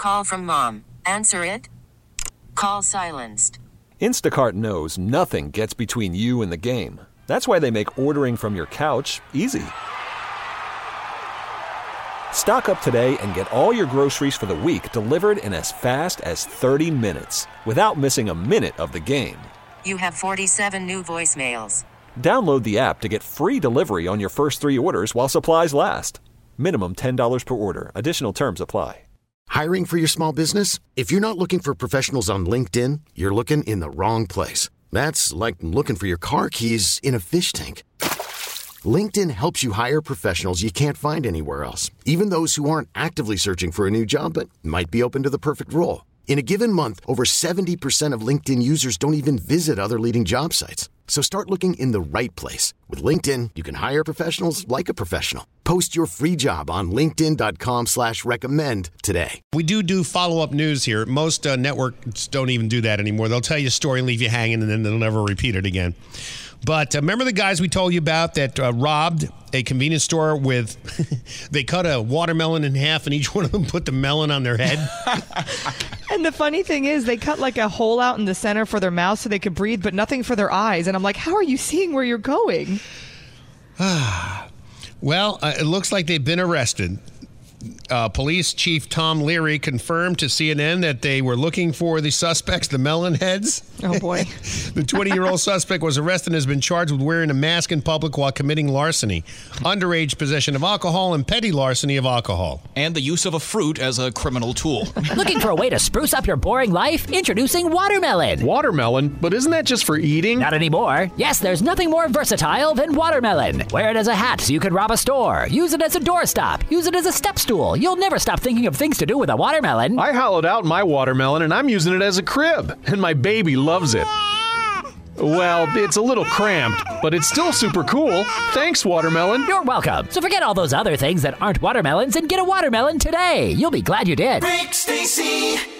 call from mom. Answer it. Call silenced. Instacart knows nothing gets between you and the game. That's why they make ordering from your couch easy. Stock up today and get all your groceries for the week delivered in as fast as 30 minutes without missing a minute of the game. You have 47 new voicemails. Download the app to get free delivery on your first 3 orders while supplies last. Minimum $10 per order. Additional terms apply. Hiring for your small business? If you're not looking for professionals on LinkedIn, you're looking in the wrong place. That's like looking for your car keys in a fish tank. LinkedIn helps you hire professionals you can't find anywhere else, even those who aren't actively searching for a new job but might be open to the perfect role. In a given month, over 70% of LinkedIn users don't even visit other leading job sites. So start looking in the right place. With LinkedIn, you can hire professionals like a professional. Post your free job on linkedin.com/recommend today. We do follow-up news here. Most networks don't even do that anymore. They'll tell you a story and leave you hanging, and then they'll never repeat it again. But remember the guys we told you about that robbed a convenience store with, they cut a watermelon in half and each one of them put the melon on their head? And the funny thing is they cut like a hole out in the center for their mouth so they could breathe, but nothing for their eyes. And I'm like, how are you seeing where you're going? Well, it looks like they've been arrested. Police Chief Tom Leary confirmed to CNN that they were looking for the suspects, the melon heads. Oh, boy. The 20-year-old suspect was arrested and has been charged with wearing a mask in public while committing larceny, underage possession of alcohol, and petty larceny of alcohol. And the use of a fruit as a criminal tool. Looking for a way to spruce up your boring life? Introducing Watermelon. Watermelon? But isn't that just for eating? Not anymore. Yes, there's nothing more versatile than Watermelon. Wear it as a hat so you can rob a store. Use it as a doorstop. Use it as a step stool. You'll never stop thinking of things to do with a watermelon. I hollowed out my watermelon and I'm using it as a crib. And my baby loves it. Well, it's a little cramped, but it's still super cool. Thanks, Watermelon. You're welcome. So forget all those other things that aren't watermelons and get a watermelon today. You'll be glad you did. Rick Stacy